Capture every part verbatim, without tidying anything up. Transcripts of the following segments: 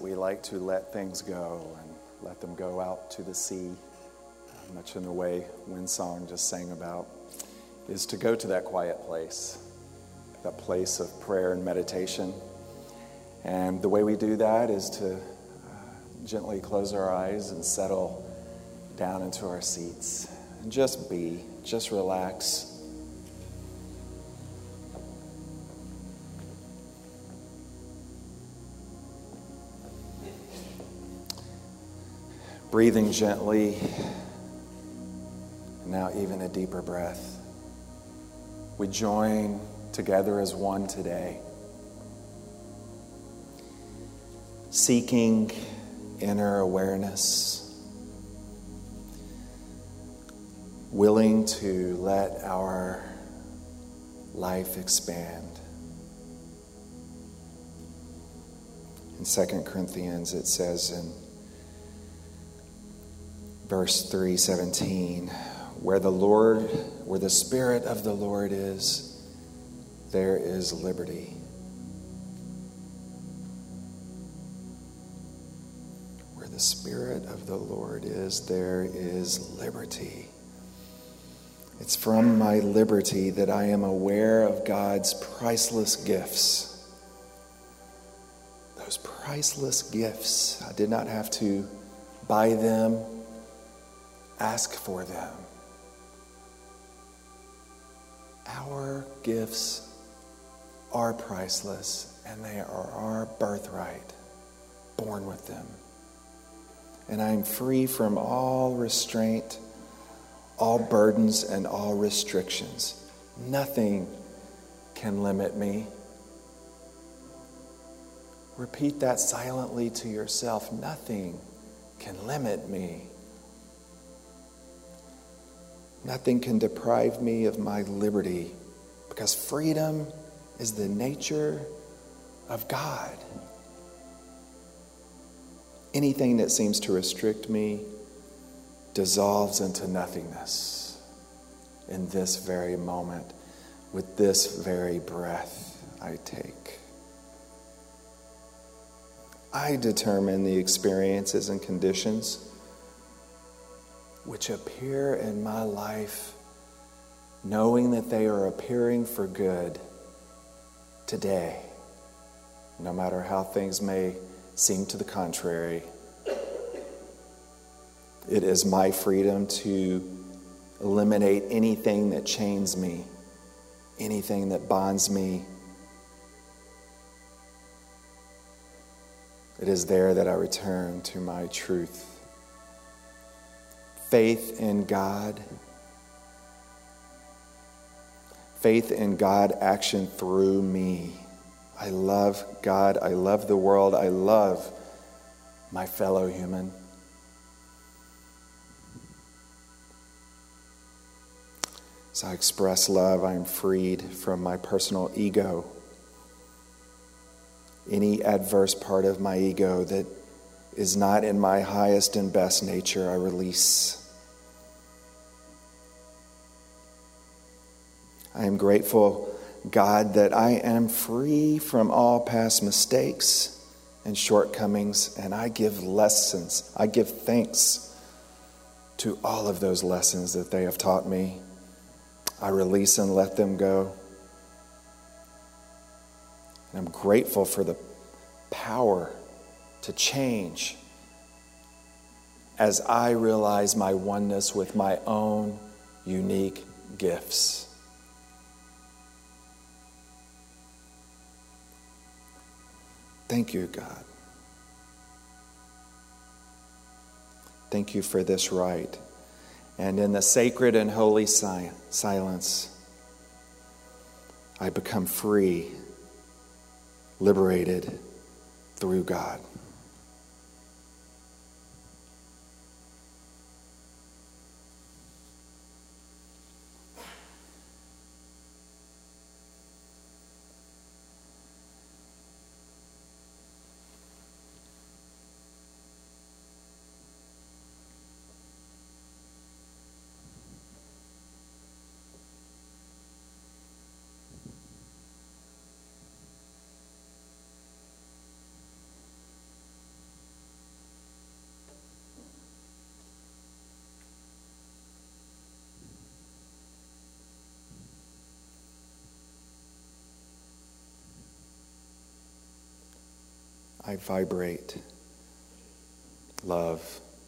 we like to let things go and let them go out to the sea, uh, much in the way Windsong just sang about, is to go to that quiet place, that place of prayer and meditation. And the way we do that is to uh, gently close our eyes and settle down into our seats and just be, just relax. Breathing gently, now even a deeper breath. We join together as one today, seeking inner awareness, willing to let our life expand. In Second Corinthians it says in verse three seventeen, where the Lord, where the Spirit of the Lord is, there is liberty. Where the Spirit of the Lord is, there is liberty. It's from my liberty that I am aware of God's priceless gifts. Those priceless gifts. I did not have to buy them, ask for them. Our gifts are priceless, and they are our birthright, born with them. And I am free from all restraint, all burdens, and all restrictions. Nothing can limit me. Repeat that silently to yourself. Nothing can limit me. Nothing can deprive me of my liberty, because freedom is the nature of God. Anything that seems to restrict me dissolves into nothingness in this very moment, with this very breath I take. I determine the experiences and conditions which appear in my life, knowing that they are appearing for good today, no matter how things may seem to the contrary. It is my freedom to eliminate anything that chains me, anything that bonds me. It is there that I return to my truth. Faith in God. Faith in God, action through me. I love God. I love the world. I love my fellow human. As I express love, I am freed from my personal ego. Any adverse part of my ego that is not in my highest and best nature, I release. I am grateful, God, that I am free from all past mistakes and shortcomings, and I give lessons. I give thanks to all of those lessons that they have taught me. I release and let them go. And I'm grateful for the power to change as I realize my oneness with my own unique gifts. Thank you, God. Thank you for this right. And in the sacred and holy si- silence, I become free, liberated through God. I vibrate love.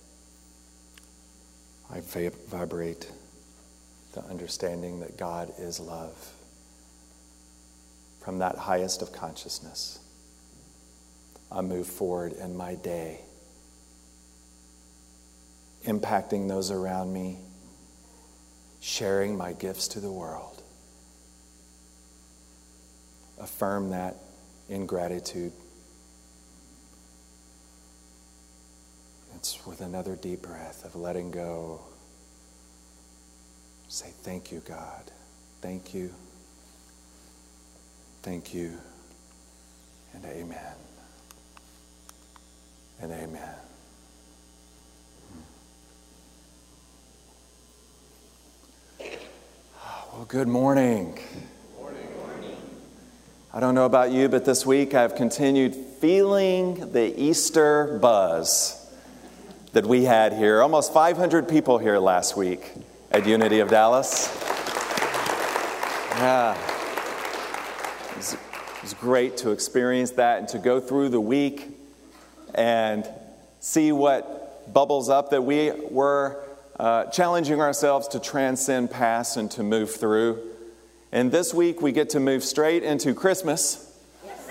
I va- vibrate the understanding that God is love. From that highest of consciousness, I move forward in my day, impacting those around me, sharing my gifts to the world. Affirm that in gratitude. It's with another deep breath of letting go. Say, thank you, God. Thank you. Thank you. And amen. And amen. Well, good morning. Morning. Morning. I don't know about you, but this week I've continued feeling the Easter buzz that we had here. Almost five hundred people here last week at Unity of Dallas. Yeah. It was, it was great to experience that and to go through the week and see what bubbles up that we were uh, challenging ourselves to transcend past and to move through. And this week we get to move straight into Christmas. Yes.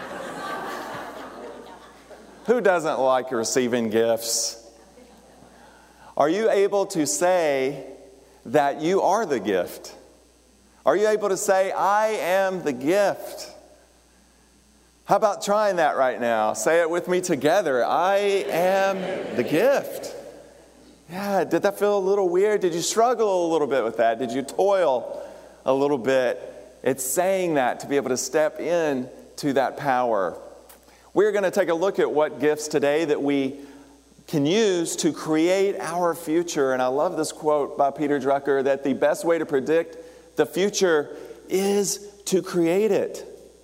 Who doesn't like receiving gifts? Are you able to say that you are the gift? Are you able to say, I am the gift? How about trying that right now? Say it with me together. I am the gift. Yeah, did that feel a little weird? Did you struggle a little bit with that? Did you toil a little bit? It's saying that to be able to step in to that power. We're going to take a look at what gifts today that we can use to create our future. And I love this quote by Peter Drucker that the best way to predict the future is to create it.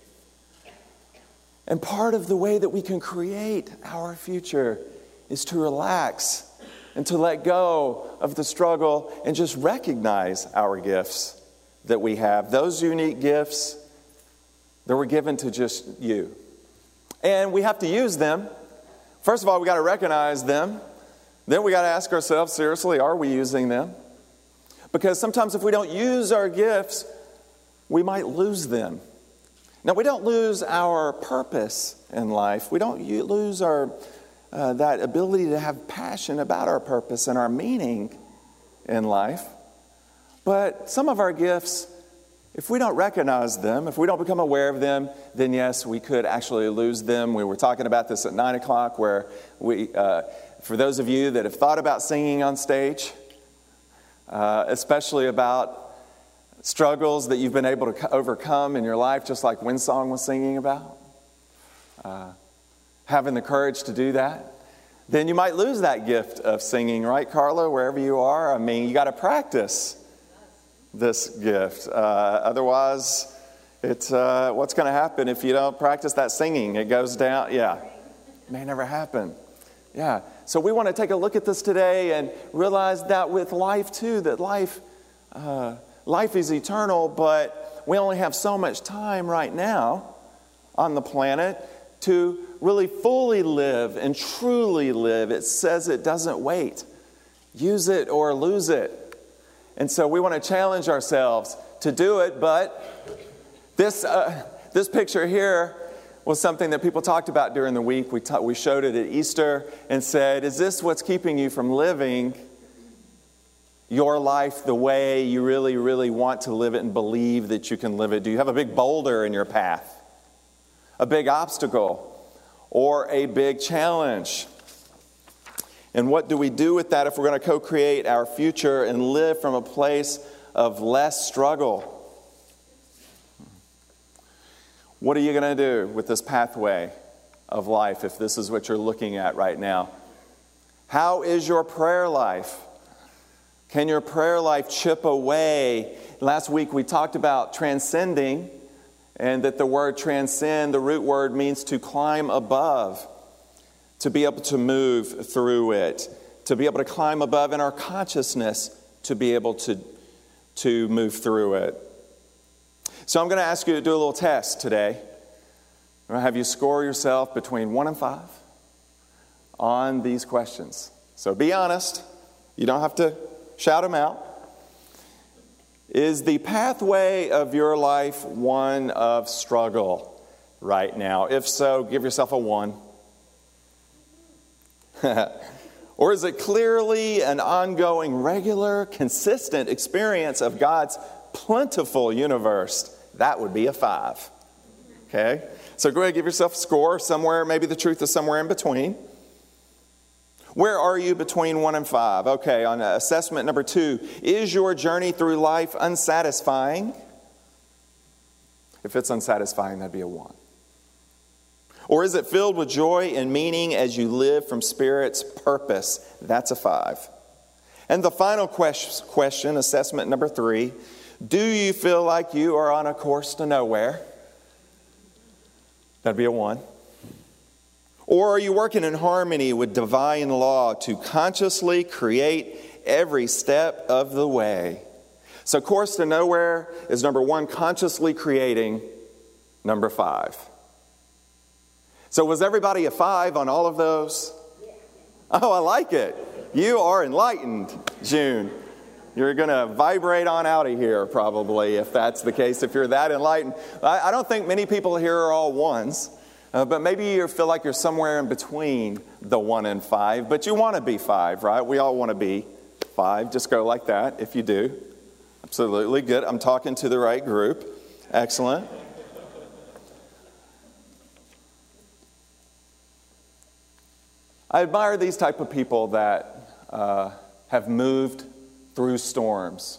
And part of the way that we can create our future is to relax and to let go of the struggle and just recognize our gifts that we have. Those unique gifts that were given to just you. And we have to use them. First of all, we got to recognize them. Then we got to ask ourselves, seriously, are we using them? Because sometimes if we don't use our gifts, we might lose them. Now, we don't lose our purpose in life. We don't lose our uh, that ability to have passion about our purpose and our meaning in life. But some of our gifts, if we don't recognize them, if we don't become aware of them, then yes, we could actually lose them. We were talking about this at nine o'clock where we, uh, for those of you that have thought about singing on stage, uh, especially about struggles that you've been able to overcome in your life, just like Winsong was singing about, uh, having the courage to do that, then you might lose that gift of singing, right, Carla, wherever you are? I mean, you got to practice this gift. Uh, otherwise, it's uh, what's going to happen if you don't practice that singing? It goes down. Yeah, it may never happen. Yeah. So we want to take a look at this today and realize that with life too, that life, uh, life is eternal, but we only have so much time right now on the planet to really fully live and truly live. It says it doesn't wait. Use it or lose it. And so we want to challenge ourselves to do it, but this uh, this picture here was something that people talked about during the week. We, ta- we showed it at Easter and said, is this what's keeping you from living your life the way you really, really want to live it and believe that you can live it? Do you have a big boulder in your path? A big obstacle? Or a big challenge? And what do we do with that if we're going to co-create our future and live from a place of less struggle? What are you going to do with this pathway of life if this is what you're looking at right now? How is your prayer life? Can your prayer life chip away? Last week we talked about transcending, and that the word transcend, the root word, means to climb above. To be able to move through it, to be able to climb above in our consciousness, to be able to, to move through it. So I'm going to ask you to do a little test today. I'm going to have you score yourself between one and five on these questions. So be honest. You don't have to shout them out. Is the pathway of your life one of struggle right now? If so, give yourself a one. Or is it clearly an ongoing, regular, consistent experience of God's plentiful universe? That would be a five. Okay? So go ahead and give yourself a score somewhere. Maybe the truth is somewhere in between. Where are you between one and five? Okay, on assessment number two, is your journey through life unsatisfying? If it's unsatisfying, that'd be a one. Or is it filled with joy and meaning as you live from Spirit's purpose? That's a five. And the final question, assessment number three, do you feel like you are on a course to nowhere? That'd be a one. Or are you working in harmony with divine law to consciously create every step of the way? So course to nowhere is number one, consciously creating, number five. So was everybody a five on all of those? Oh, I like it. You are enlightened, June. You're going to vibrate on out of here probably if that's the case, if you're that enlightened. I, I don't think many people here are all ones, uh, but maybe you feel like you're somewhere in between the one and five, but you want to be five, right? We all want to be five. Just go like that if you do. Absolutely. Good. I'm talking to the right group. Excellent. I admire these type of people that uh, have moved through storms.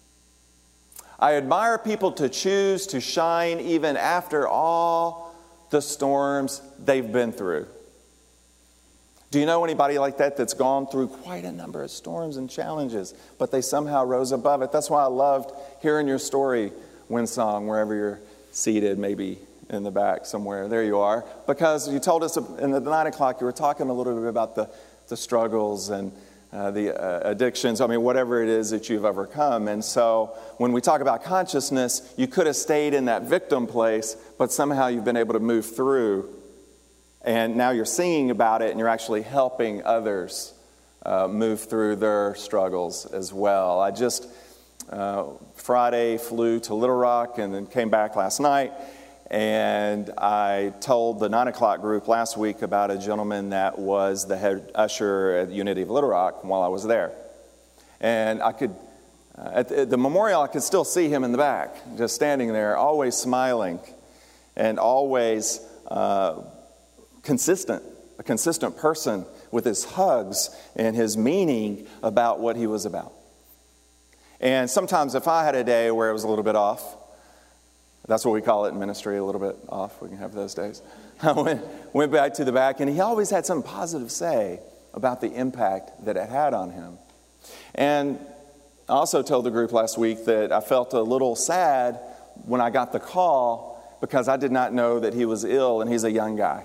I admire people to choose to shine even after all the storms they've been through. Do you know anybody like that that's gone through quite a number of storms and challenges, but they somehow rose above it? That's why I loved hearing your story, Winsong, wherever you're seated, maybe in the back somewhere. There you are. Because you told us in the nine o'clock, you were talking a little bit about the, the struggles and uh, the uh, addictions. I mean, whatever it is that you've overcome. And so when we talk about consciousness, you could have stayed in that victim place, but somehow you've been able to move through. And now you're singing about it and you're actually helping others uh, move through their struggles as well. I just, uh, Friday, flew to Little Rock and then came back last night. And I told the nine o'clock group last week about a gentleman that was the head usher at Unity of Little Rock while I was there. And I could, uh, at, the, at the memorial, I could still see him in the back, just standing there, always smiling and always uh, consistent, a consistent person with his hugs and his meaning about what he was about. And sometimes if I had a day where it was a little bit off, that's what we call it in ministry, a little bit off. We can have those days. I went, went back to the back, and he always had something positive to say about the impact that it had on him. And I also told the group last week that I felt a little sad when I got the call because I did not know that he was ill, and he's a young guy.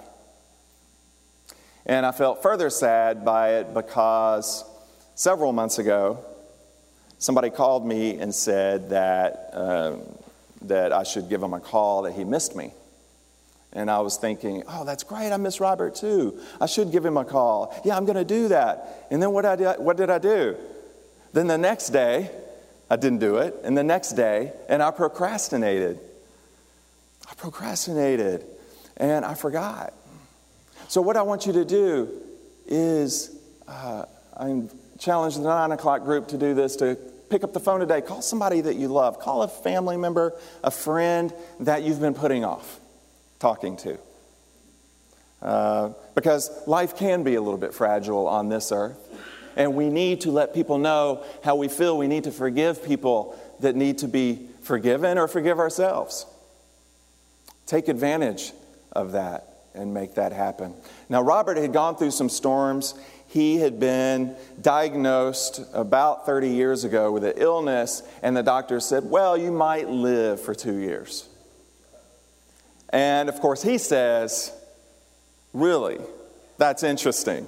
And I felt further sad by it because several months ago, somebody called me and said that um, that I should give him a call, that he missed me. And I was thinking, oh, that's great, I miss Robert too. I should give him a call. Yeah, I'm going to do that. And then what, I did, what did I do? Then the next day, I didn't do it. And the next day, and I procrastinated. I procrastinated, and I forgot. So what I want you to do is, uh, I challenge the nine o'clock group to do this, to pick up the phone today. Call somebody that you love. Call a family member, a friend that you've been putting off talking to. Uh, because life can be a little bit fragile on this earth. And we need to let people know how we feel. We need to forgive people that need to be forgiven or forgive ourselves. Take advantage of that and make that happen. Now, Robert had gone through some storms. He had been diagnosed about thirty years ago with an illness, and the doctor said, well, you might live for two years. And, of course, he says, really, that's interesting,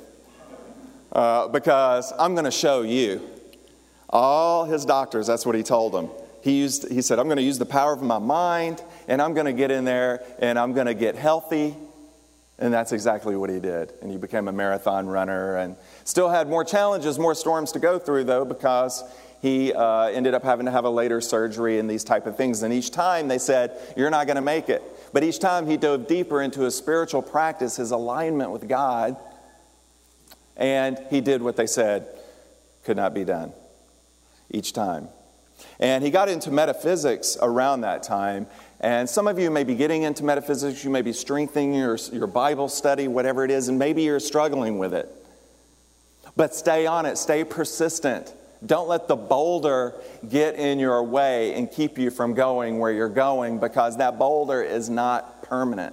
uh, because I'm going to show you. All his doctors, that's what he told them. he used, he said, I'm going to use the power of my mind, and I'm going to get in there, and I'm going to get healthy. And that's exactly what he did. And he became a marathon runner, and still had more challenges, more storms to go through, though, because he uh, ended up having to have a later surgery and these type of things. And each time they said, you're not going to make it. But each time he dove deeper into his spiritual practice, his alignment with God, and he did what they said could not be done each time. And he got into metaphysics around that time. And some of you may be getting into metaphysics, you may be strengthening your, your Bible study, whatever it is, and maybe you're struggling with it. But stay on it, stay persistent. Don't let the boulder get in your way and keep you from going where you're going, because that boulder is not permanent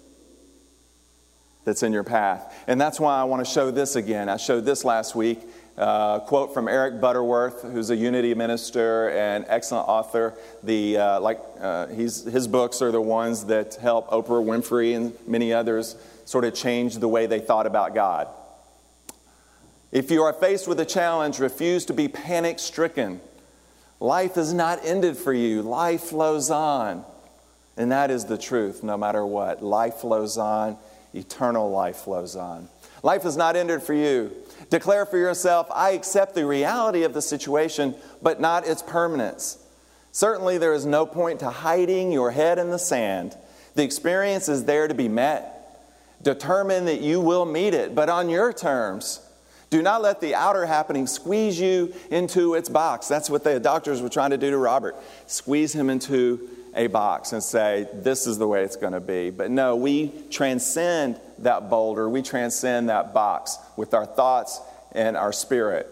that's in your path. And that's why I want to show this again. I showed this last week. Uh, quote from Eric Butterworth, who's a Unity minister and excellent author. The uh, like uh, he's his books are the ones that help Oprah Winfrey and many others sort of change the way they thought about God. If you are faced with a challenge, refuse to be panic-stricken. Life is not ended for you. Life flows on, and that is the truth. No matter what, life flows on. Eternal life flows on. Life is not ended for you. Declare for yourself, I accept the reality of the situation, but not its permanence. Certainly there is no point to hiding your head in the sand. The experience is there to be met. Determine that you will meet it, but on your terms. Do not let the outer happening squeeze you into its box. That's what the doctors were trying to do to Robert. Squeeze him into a box and say, this is the way it's going to be. But no, we transcend that boulder. We transcend that box with our thoughts and our spirit.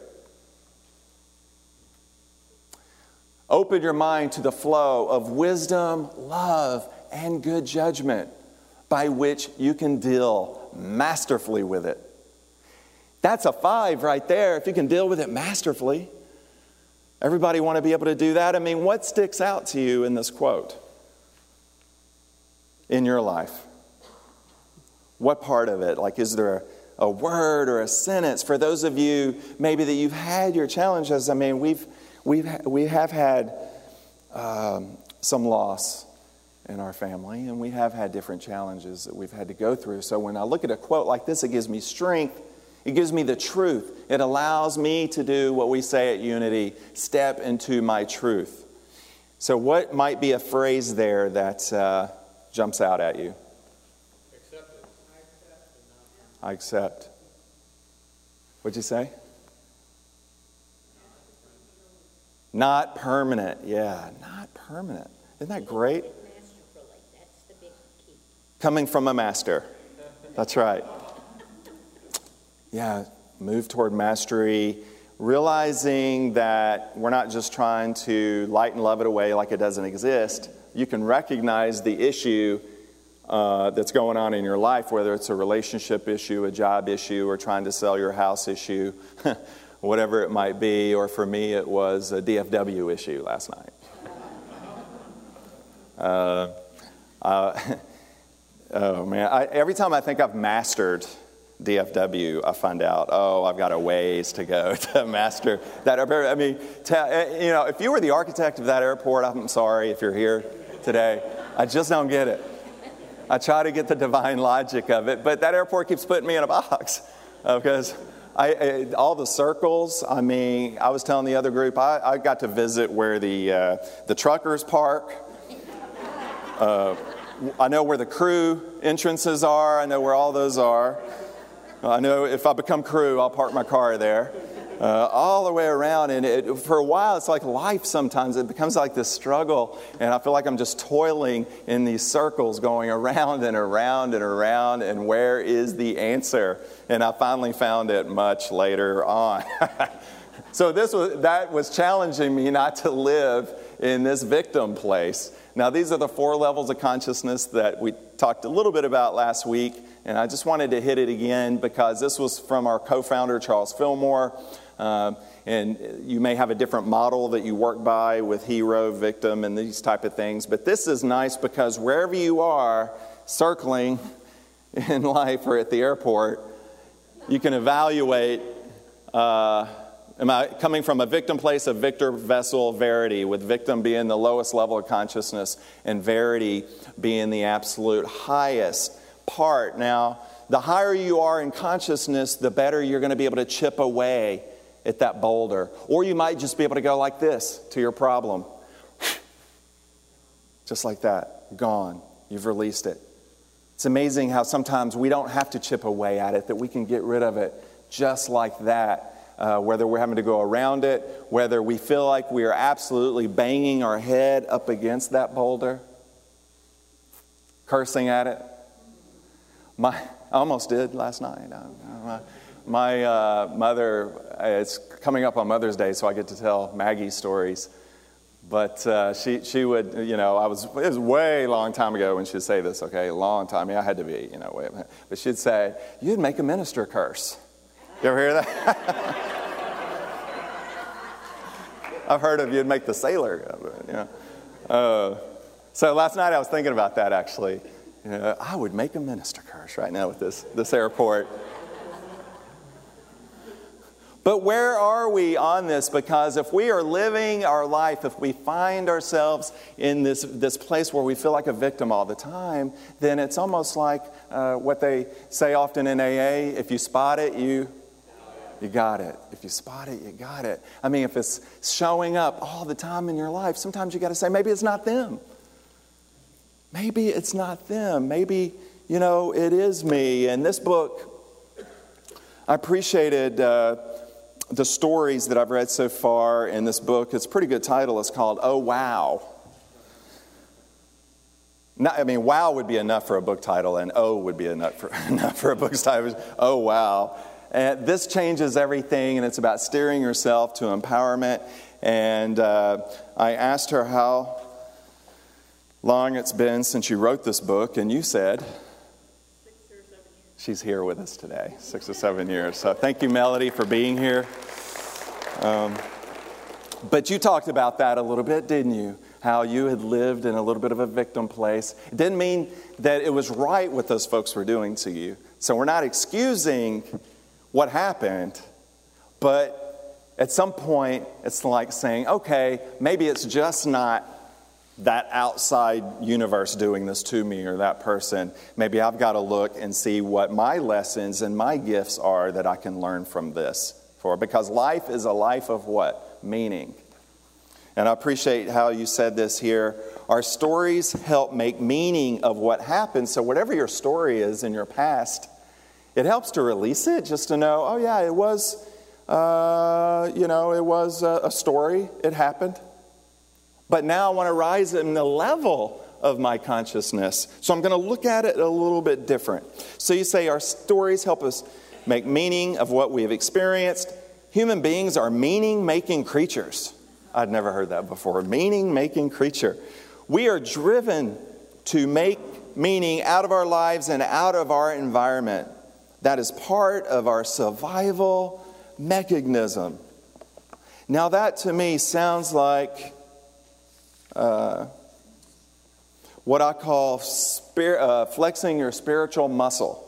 Open your mind to the flow of wisdom, love, and good judgment by which you can deal masterfully with it. That's a five right there, if you can deal with it masterfully. Everybody want to be able to do that? I mean, what sticks out to you in this quote? In your life? What part of it? Like, is there a, a word or a sentence? For those of you, maybe that you've had your challenges, I mean, we've, we've, we have had um, some loss in our family, and we have had different challenges that we've had to go through. So when I look at a quote like this, it gives me strength. It gives me the truth. It allows me to do what we say at Unity, step into my truth. So what might be a phrase there that uh, jumps out at you? Accept it. I accept. What'd you say? Not permanent. Yeah, not permanent. Isn't that great? That's the big key. Coming from a master. That's right. Yeah, move toward mastery, realizing that we're not just trying to light and love it away like it doesn't exist. You can recognize the issue uh, that's going on in your life, whether it's a relationship issue, a job issue, or trying to sell your house issue, whatever it might be. Or for me, it was a D F W issue last night. Uh, uh, oh, man. I, every time I think I've mastered D F W, I find out, oh, I've got a ways to go to master that airport. I mean, t- you know, if you were the architect of that airport, I'm sorry if you're here today. I just don't get it. I try to get the divine logic of it, but that airport keeps putting me in a box because I, I, all the circles. I mean, I was telling the other group, I, I got to visit where the uh, the truckers park. Uh, I know where the crew entrances are. I know where all those are. I know if I become crew, I'll park my car there. Uh, all the way around, and it, for a while, it's like life sometimes. It becomes like this struggle, and I feel like I'm just toiling in these circles, going around and around and around, and where is the answer? And I finally found it much later on. So this was that was challenging me not to live in this victim place. Now, these are the four levels of consciousness that we talked a little bit about last week, and I just wanted to hit it again because this was from our co-founder, Charles Fillmore. Uh, and you may have a different model that you work by with hero, victim, and these type of things. But this is nice because wherever you are circling in life or at the airport, you can evaluate uh, Am I coming from a victim place of victor vessel verity, with victim being the lowest level of consciousness and verity being the absolute highest part? Now, the higher you are in consciousness, the better you're going to be able to chip away at that boulder. Or you might just be able to go like this to your problem. Just like that. Gone. You've released it. It's amazing how sometimes we don't have to chip away at it, that we can get rid of it just like that. Uh, whether we're having to go around it, whether we feel like we are absolutely banging our head up against that boulder, cursing at it. My, I almost did last night. My, my uh, mother, it's coming up on Mother's Day, so I get to tell Maggie stories. But uh, she she would, you know, I was, it was way long time ago when she'd say this, okay, long time. Yeah, I had to be, you know, way, but she'd say, you'd make a minister curse. You ever hear that? I've heard of you'd make the sailor, you know. Uh, so last night I was thinking about that, actually. You know, I would make a minister curse right now with this, this airport. But where are we on this? Because if we are living our life, if we find ourselves in this, this place where we feel like a victim all the time, then it's almost like uh, what they say often in A A, if you spot it, you... You got it. If you spot it, you got it. I mean, if it's showing up all the time in your life, sometimes you got to say, maybe it's not them. Maybe it's not them. Maybe, you know, it is me. And this book, I appreciated uh, the stories that I've read so far in this book. It's a pretty good title. It's called Oh, Wow. Not, I mean, wow would be enough for a book title, and oh would be enough for, enough for a book title. Oh, wow. And this changes everything, and it's about steering yourself to empowerment. And uh, I asked her how long it's been since you wrote this book, and you said... Six or seven years. She's here with us today, six or seven years. So thank you, Melody, for being here. Um, but you talked about that a little bit, didn't you? How you had lived in a little bit of a victim place. It didn't mean that it was right what those folks were doing to you. So we're not excusing what happened, but at some point it's like saying, okay, maybe it's just not that outside universe doing this to me or that person. Maybe I've got to look and see what my lessons and my gifts are that I can learn from this for, because life is a life of what? Meaning. And I appreciate how you said this here. Our stories help make meaning of what happened. So whatever your story is in your past, it helps to release it, just to know, oh yeah, it was, uh, you know, it was a, a story. It happened. But now I want to rise in the level of my consciousness. So I'm going to look at it a little bit different. So you say our stories help us make meaning of what we have experienced. Human beings are meaning-making creatures. I'd never heard that before. Meaning-making creature. We are driven to make meaning out of our lives and out of our environment. That is part of our survival mechanism. Now that to me sounds like uh, what I call spir- uh, flexing your spiritual muscle.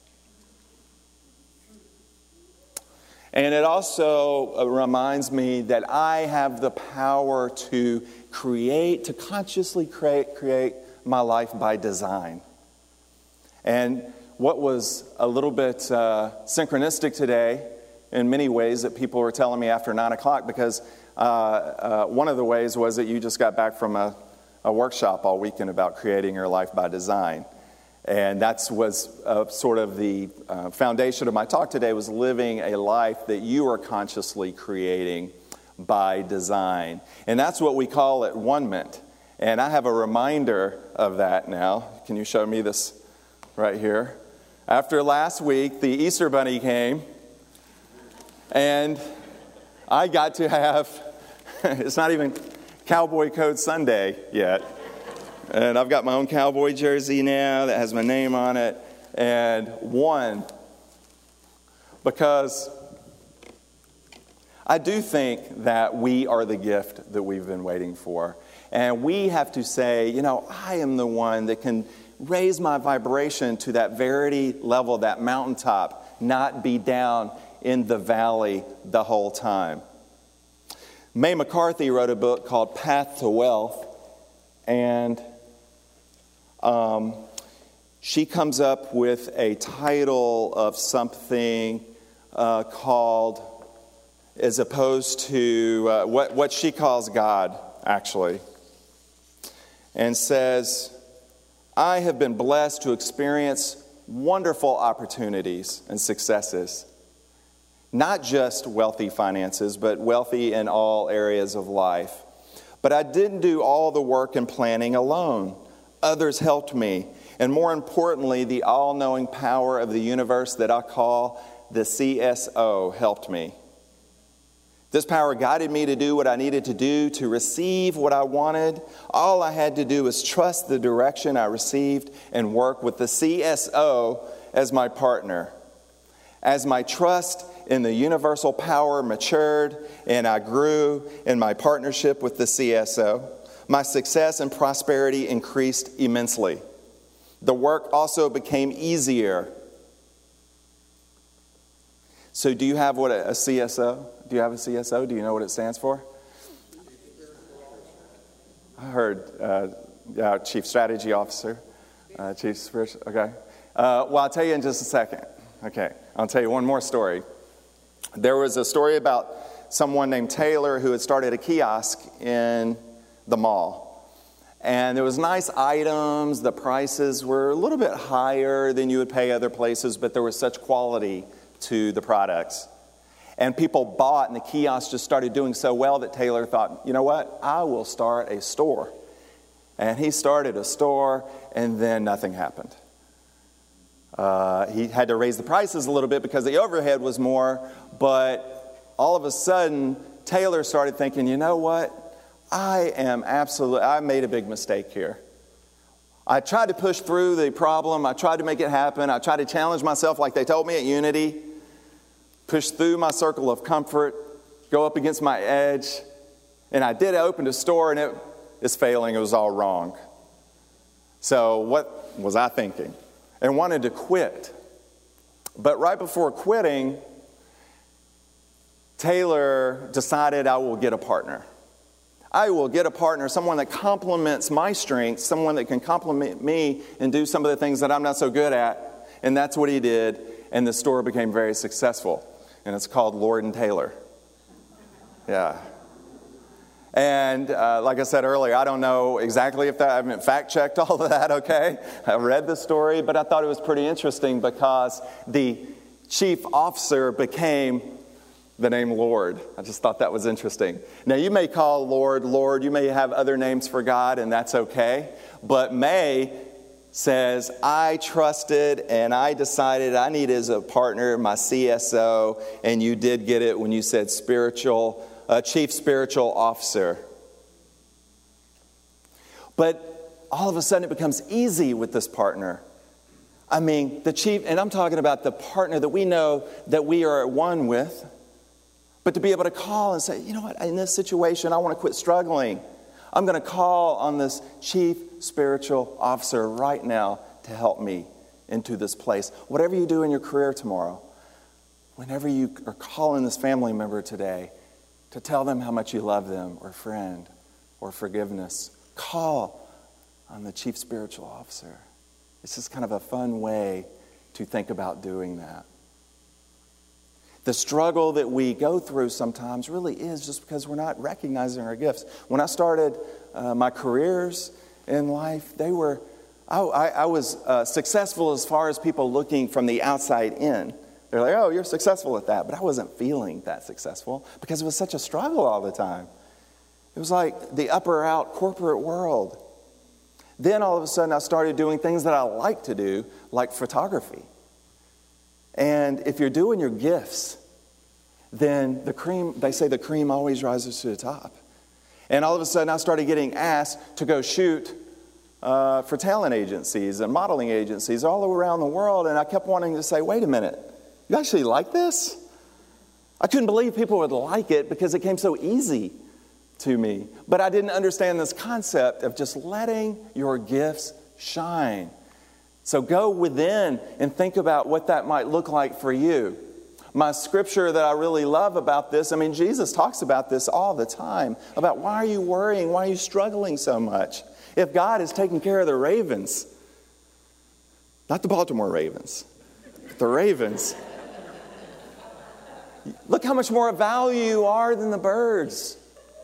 And it also reminds me that I have the power to create, to consciously create, create my life by design. And what was a little bit uh, synchronistic today in many ways that people were telling me after nine o'clock, because uh, uh, one of the ways was that you just got back from a, a workshop all weekend about creating your life by design. And that was uh, sort of the uh, foundation of my talk today, was living a life that you are consciously creating by design. And that's what we call it one-ment. And I have a reminder of that now. Can you show me this right here? After last week, the Easter Bunny came, and I got to have, it's not even Cowboy Code Sunday yet. And I've got my own cowboy jersey now that has my name on it. And one, because I do think that we are the gift that we've been waiting for. And we have to say, you know, I am the one that can raise my vibration to that verity level, that mountaintop, not be down in the valley the whole time. Mae McCarthy wrote a book called Path to Wealth, and um, she comes up with a title of something uh, called, as opposed to uh, what, what she calls God, actually, and says, I have been blessed to experience wonderful opportunities and successes. Not just wealthy finances, but wealthy in all areas of life. But I didn't do all the work and planning alone. Others helped me. And more importantly, the all-knowing power of the universe that I call the C S O helped me. This power guided me to do what I needed to do, to receive what I wanted. All I had to do was trust the direction I received and work with the C S O as my partner. As my trust in the universal power matured and I grew in my partnership with the C S O, my success and prosperity increased immensely. The work also became easier. So do you have what a, a C S O? Do you have a C S O? Do you know what it stands for? I heard uh, yeah, Chief Strategy Officer, uh, Chief Spiritual. Okay. Uh, well, I'll tell you in just a second. Okay. I'll tell you one more story. There was a story about someone named Taylor who had started a kiosk in the mall. And there was nice items. The prices were a little bit higher than you would pay other places, but there was such quality to the products. And people bought, and the kiosk just started doing so well that Taylor thought, you know what, I will start a store. And he started a store, and then nothing happened. Uh, he had to raise the prices a little bit because the overhead was more, but all of a sudden, Taylor started thinking, you know what, I am absolutely, I made a big mistake here. I tried to push through the problem. I tried to make it happen. I tried to challenge myself like they told me at Unity, push through my circle of comfort, go up against my edge, and I did open a store, and it is failing. It was all wrong. So what was I thinking? And wanted to quit. But right before quitting, Taylor decided I will get a partner. I will get a partner, someone that complements my strengths, someone that can complement me and do some of the things that I'm not so good at. And that's what he did, and the store became very successful. And it's called Lord and Taylor. Yeah. And uh, like I said earlier, I don't know exactly if that, I haven't fact-checked all of that, okay? I read the story, but I thought it was pretty interesting because the chief officer became the name Lord. I just thought that was interesting. Now, you may call Lord, Lord. You may have other names for God, and that's okay. But Mae says, I trusted and I decided I needed as a partner my C S O, and you did get it when you said spiritual Uh, chief spiritual officer. But all of a sudden it becomes easy with this partner. I mean, the chief, and I'm talking about the partner that we know that we are at one with, but to be able to call and say, you know what, in this situation, I want to quit struggling. I'm going to call on this chief spiritual officer right now to help me into this place. Whatever you do in your career tomorrow, whenever you are calling this family member today, to tell them how much you love them, or friend, or forgiveness, call on the chief spiritual officer. It's just kind of a fun way to think about doing that. The struggle that we go through sometimes really is just because we're not recognizing our gifts. When I started uh, my careers in life, they were, I, I, I was uh, successful as far as people looking from the outside in. They're like, oh, you're successful at that. But I wasn't feeling that successful because it was such a struggle all the time. It was like the upper out corporate world. Then all of a sudden I started doing things that I like to do, like photography. And if you're doing your gifts, then the cream, they say the cream always rises to the top. And all of a sudden I started getting asked to go shoot uh, for talent agencies and modeling agencies all around the world. And I kept wanting to say, wait a minute. You actually like this? I couldn't believe people would like it because it came so easy to me. But I didn't understand this concept of just letting your gifts shine. So go within and think about what that might look like for you. My scripture that I really love about this, I mean, Jesus talks about this all the time, about why are you worrying? Why are you struggling so much? If God is taking care of the ravens, not the Baltimore Ravens, the ravens, look how much more of value you are than the birds.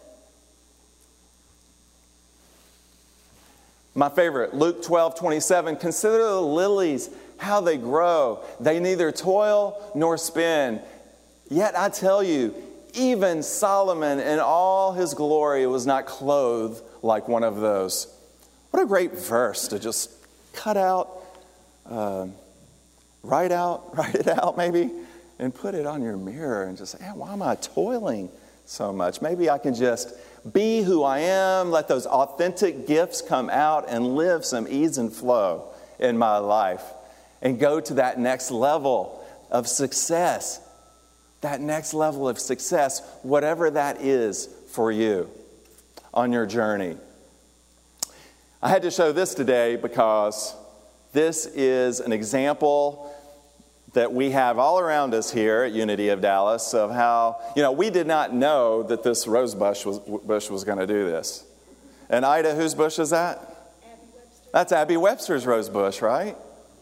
My favorite, Luke twelve twenty-seven, consider the lilies, how they grow. They neither toil nor spin. Yet I tell you, even Solomon in all his glory was not clothed like one of those. What a great verse to just cut out, uh, write out, write it out maybe, and put it on your mirror and just say, hey, why am I toiling so much? Maybe I can just be who I am, let those authentic gifts come out and live some ease and flow in my life and go to that next level of success. That next level of success, whatever that is for you on your journey. I had to show this today because this is an example that we have all around us here at Unity of Dallas of how, you know, we did not know that this rose bush was, bush was going to do this. And Ida, whose bush is that? Abby Webster. That's Abby Webster's rose bush, right?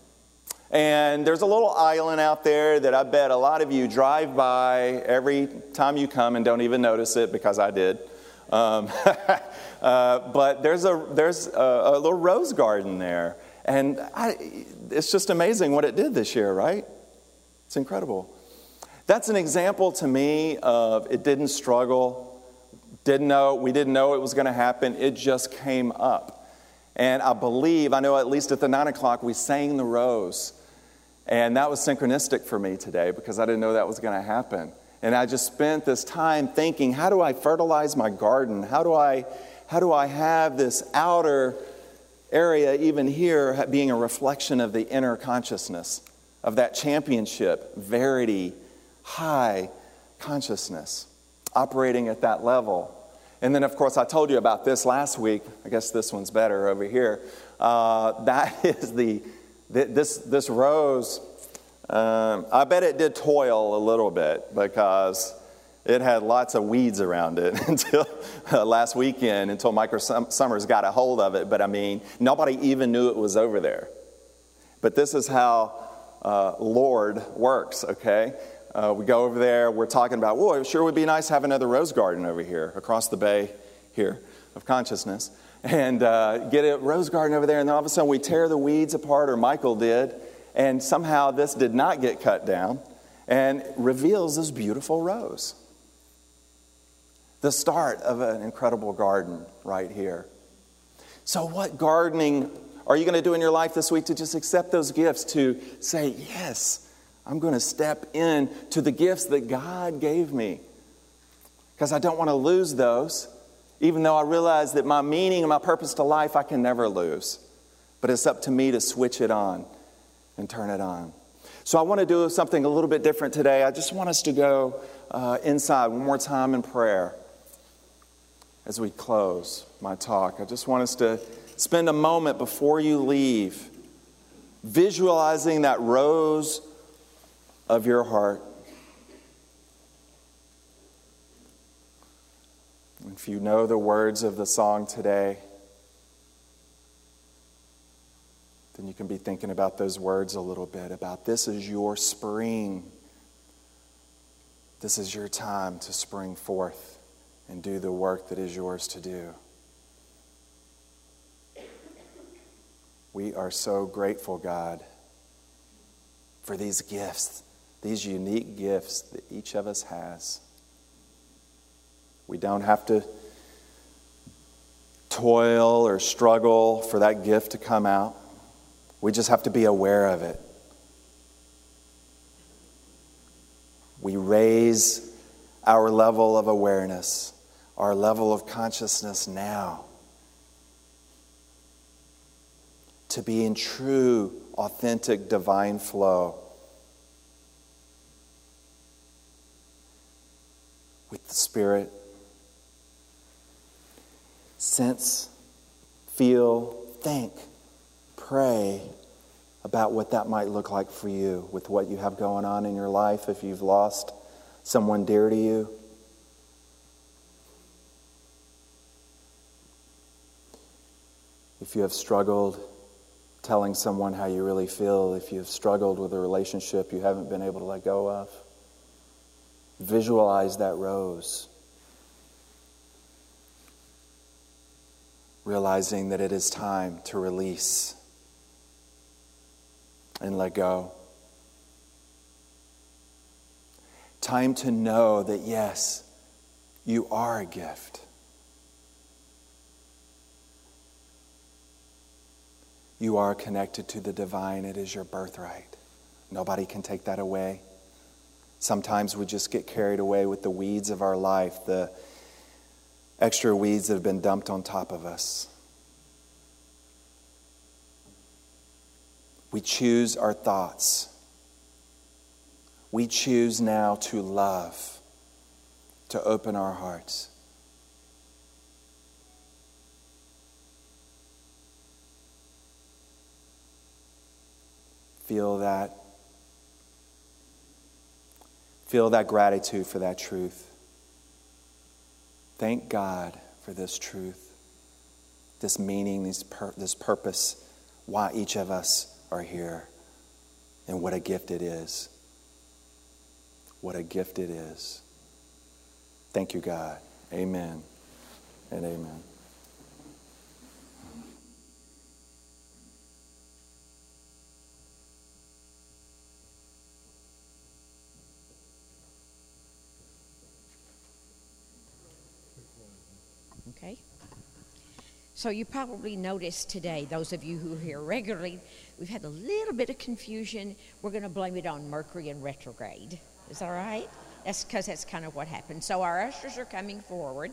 And there's a little island out there that I bet a lot of you drive by every time you come and don't even notice it, because I did. Um, uh, but there's a there's a, a little rose garden there. And I, it's just amazing what it did this year, right? It's incredible. That's an example to me of it didn't struggle, didn't know, we didn't know it was going to happen. It just came up. And I believe, I know at least at the nine o'clock we sang the rose. And that was synchronistic for me today because I didn't know that was going to happen. And I just spent this time thinking, how do I fertilize my garden? How do I, how do I have this outer area, even here, being a reflection of the inner consciousness of that championship, verity, high consciousness, operating at that level. And then, of course, I told you about this last week. I guess this one's better over here. Uh, that is the, this, this rose, um, I bet it did toil a little bit because it had lots of weeds around it until uh, last weekend, until Micro Summers got a hold of it. But I mean, nobody even knew it was over there. But this is how uh, Lord works, okay? Uh, we go over there, we're talking about, whoa, it sure would be nice to have another rose garden over here, across the bay here of consciousnness. And uh, get a rose garden over there, and then all of a sudden we tear the weeds apart, or Michael did, and somehow this did not get cut down, and reveals this beautiful rose. The start of an incredible garden right here. So what gardening are you going to do in your life this week to just accept those gifts, to say, yes, I'm going to step in to the gifts that God gave me, because I don't want to lose those, even though I realize that my meaning and my purpose to life I can never lose. But it's up to me to switch it on and turn it on. So I want to do something a little bit different today. I just want us to go uh, inside one more time in prayer as we close my talk. I just want us to spend a moment before you leave visualizing that rose of your heart. If you know the words of the song today, then you can be thinking about those words a little bit, about this is your spring. This is your time to spring forth and do the work that is yours to do. We are so grateful, God, for these gifts, these unique gifts that each of us has. We don't have to toil or struggle for that gift to come out. We just have to be aware of it. We raise our level of awareness, our level of consciousness now, to be in true, authentic, divine flow with the Spirit. Sense, feel, think, pray, about what that might look like for you with what you have going on in your life, if you've lost someone dear to you. If you have struggled telling someone how you really feel, if you've struggled with a relationship you haven't been able to let go of, visualize that rose, realizing that it is time to release and let go. Time to know that, yes, you are a gift. You are connected to the divine. It is your birthright. Nobody can take that away. Sometimes we just get carried away with the weeds of our life, the extra weeds that have been dumped on top of us. We choose our thoughts. We choose now to love, to open our hearts. Feel that. Feel that gratitude for that truth. Thank God for this truth, this meaning, this, pur- this purpose, why each of us are here, and what a gift it is. What a gift it is. Thank you, God. Amen and amen. Okay. So you probably noticed today, those of you who are here regularly, we've had a little bit of confusion. We're going to blame it on Mercury in retrograde. Is that all right? That's because that's kind of what happened. So our ushers are coming forward.